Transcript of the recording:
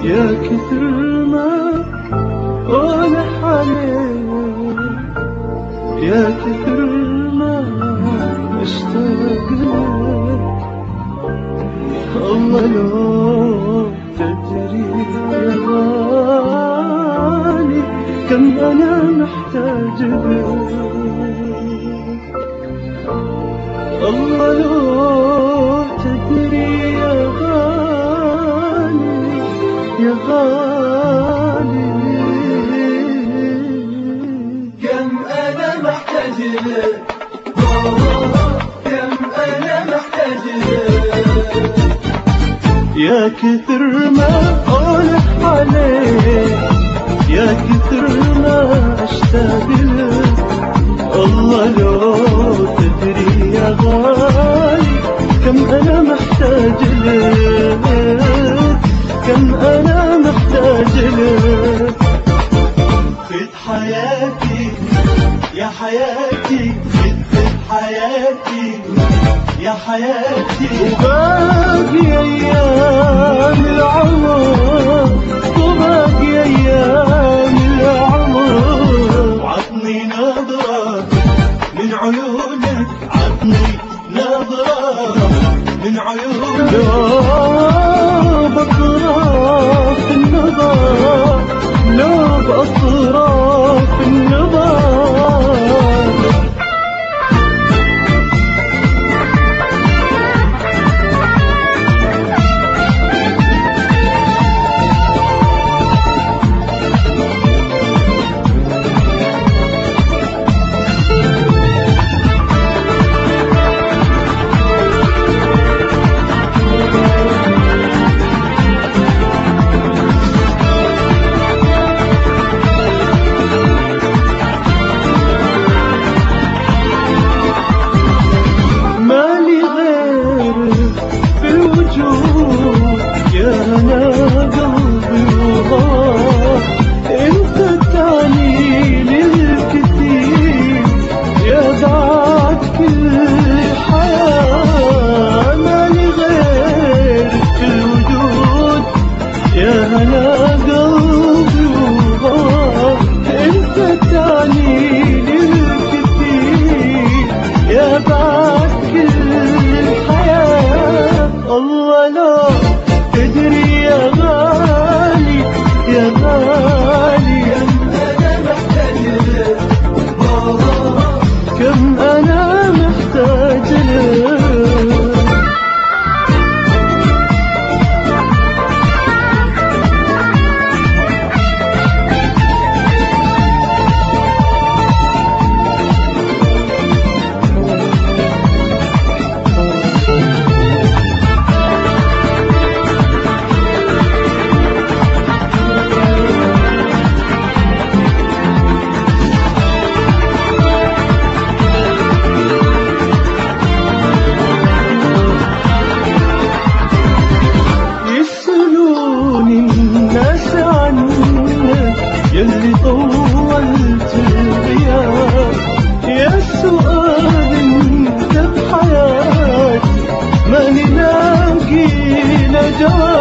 يا كثر ما ألح عليك، يا كثر ما اشتاق لك. الله لو تدري يا غالي كم أنا محتاج لك. الله لو تدري يا غالي يا غالي كم أنا محتاج لك، كم أنا محتاج لك. يا كثر ما ألح عليك، يا كثر ما أشتاق لك. الله لو تدري يا غالي كم أنا محتاج لك، كم أنا محتاج لك. خذ حياتي يا حياتي، خذ حياتي يا حياتي. وباقي أيام العمر، وباقي أيام العمر. عطني نظرة من عيونك، عطني نظرة من عيونك. لا بأطراف النظر، لا بأطراف النظر. يا أنا قلبي وغار، أنت تعني للكثير يا بعد كل حياة. مالي غير في الوجود يا أنا قلبي وغار، أنت تعني للكثير يا بعد كل حياة. الله لا تدري يا غالي يا غالي كم أنا محتاج لك. يلي طولت الغياب، يا سؤال انت بحياتي ماني لاقي له جواب.